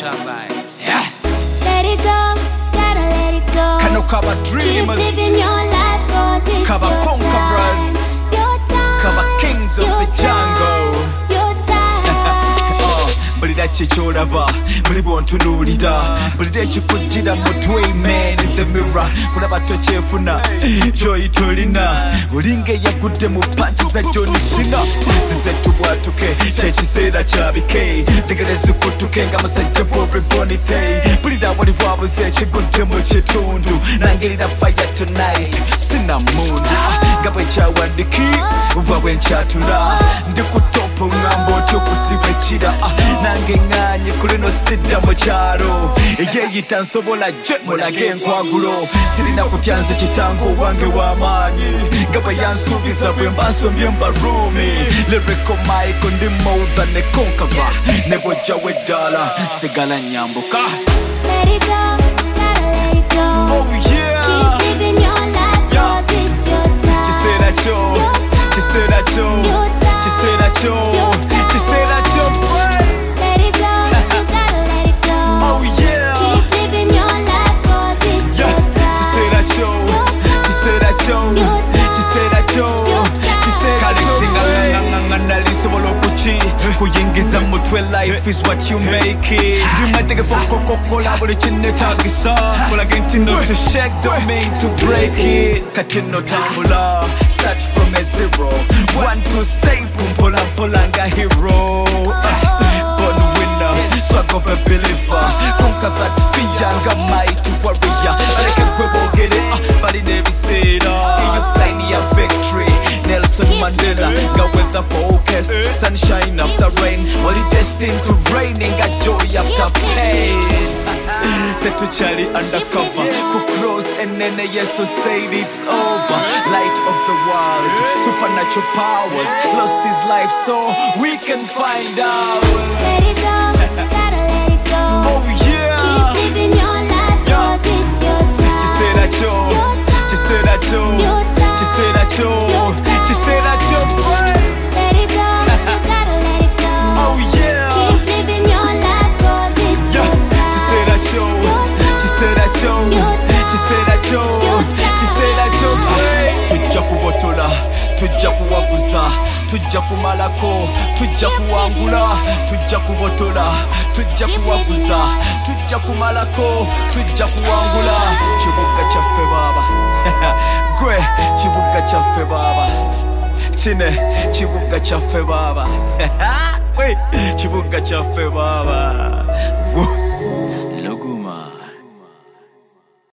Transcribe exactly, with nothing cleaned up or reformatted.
Top vibes. Yeah. Let it go, gotta let it go. Kano kaba dreamers, keep living your life, cause it's kaba your conquerors, time. Your time. kaba kings of your the jungle. Time. Your time. uh, Bulira kyekyoraba, buli bw'ontunuulira, bulira ekikujjira mu tway man in the mirror. Kulaba tokyefuna, kyoyi tolina, olinga eyagudde mu panchi za John Cena. Zize tubwatuke, kyekiseera kyabike, tegereza kutuke nga musajja bw'obe bonite. Bulira wali bwabuze ekigudde mu kitundu, nangerera fire tonight, sinamunda nga bwe kyawandiki oba bwe nkyatula. Ndi ku topo ngamba otyo okusiba ekira, nange nganye kulino sidda mu kyalo, eyeeyita nsobola gye mulage enkwagulo. Sirina kutya nze kitango wange w'amaanyi, nga bwe yansuubiza bwe mba nsombye mbarumi. Lyrical Michael ndi more than a conqueror, ne bw'ojjawo eddaala sigala nyambuka. Let it go, gotta let it go. Oh yeah, keep living your life, cause it's your time. kiseera kyo, kiseera kyo, kiseera kyo, kiseera kyo. Let it go, you gotta let it go. Oh yeah, keep living your life, cause it's yeah, your time. kiseera kyo, kiseera kyo, kiseera kyo, kiseera kyo. Kalexinganganganga nalisobola okuki kuyingiza mutwe. Life is what you make it. Ndimategefu kokokola buli kinetagisa, kolage nti no to shake don't mean to break it. Kati no tambula, start from a zero, one to stay mpola mpola nga hero. Born winner, swag of a believer, conquer that fear nga mighty warrior. Baleke kwe boogere balina ebiseera, eyo sign ya victory. Nelson Mandela nga weather focused, sunshine after rain, only destined to rain nga joy after pain. Tetukyali undercover, ku cross enene Yesu said it's over. Light of the world, supernatural powers, lost his life so we can find out. Let it go, gotta let it go. Oh yeah, keep living your life, cause it's your time. kiseera kyo, kiseera kyo, kiseera kyo, kiseera kyo. Let it go, you gotta let it go. Oh yeah, keep living your life, cause it's yeah, your time. kiseera kyo, kiseera kyo, kiseera kyo, kiseera kyo. Tujja kubotola, tujja kuwaguza, tujja kumalako, tujja kuwangula, tujja kubotola, tujja kuwaguza, tujja kumalako, tujja kuwangula. Kibuga kyaffe baba, gwe kibuga kyaffe baba, kine kibuga kyaffe baba, we kibuga kyaffe baba.